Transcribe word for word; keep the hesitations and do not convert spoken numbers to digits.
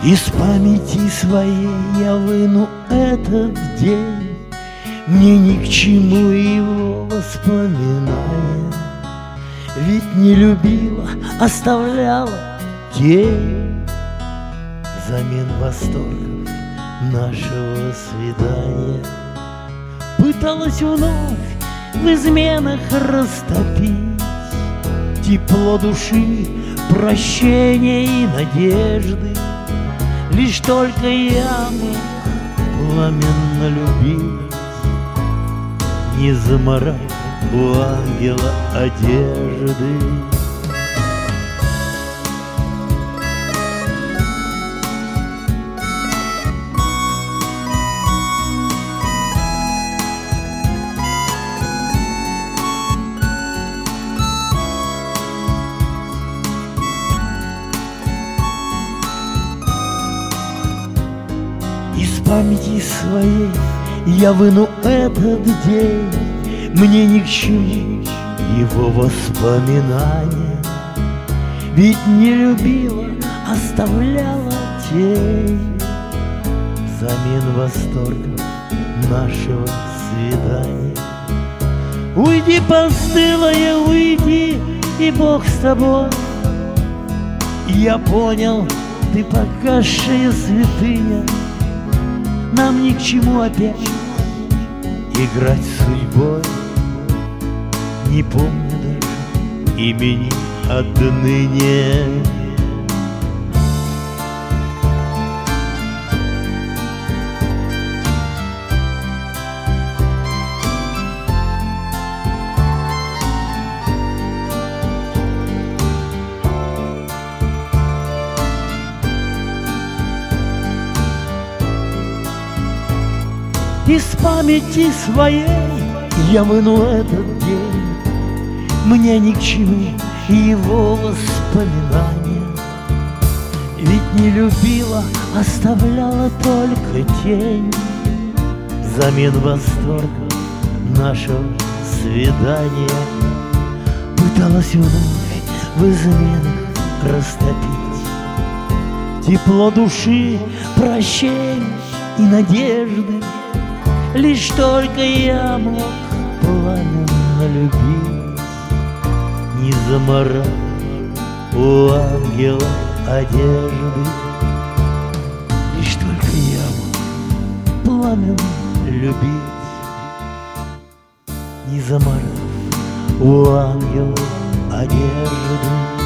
Из памяти своей я выну этот день, мне ни к чему его воспоминания. Ведь не любила, оставляла тень взамен восторгов нашего свидания. Пыталась вновь в изменах растопить тепло души, прощения и надежды. Лишь только я мог пламенно любить, не заморать у ангела одежды. Из памяти своей я выну этот день, мне ни к чему его воспоминания. Ведь не любила, оставляла тень взамен восторгов нашего свидания. Уйди, постылая, уйди, и Бог с тобой. Я понял, ты погасшая святыня, нам ни к чему опять играть с судьбой. Не помню даже имени отныне. Из памяти своей я выну этот день, мне ни к чему его воспоминания. Ведь не любила, оставляла только тень взамен восторга нашего свидания. Пыталась вновь в изменах растопить тепло души, прощения и надежды. Лишь только я мог пламенно любить, не заморать у ангела одежды. Лишь только я мог пламенно любить, не заморать у ангела одежды.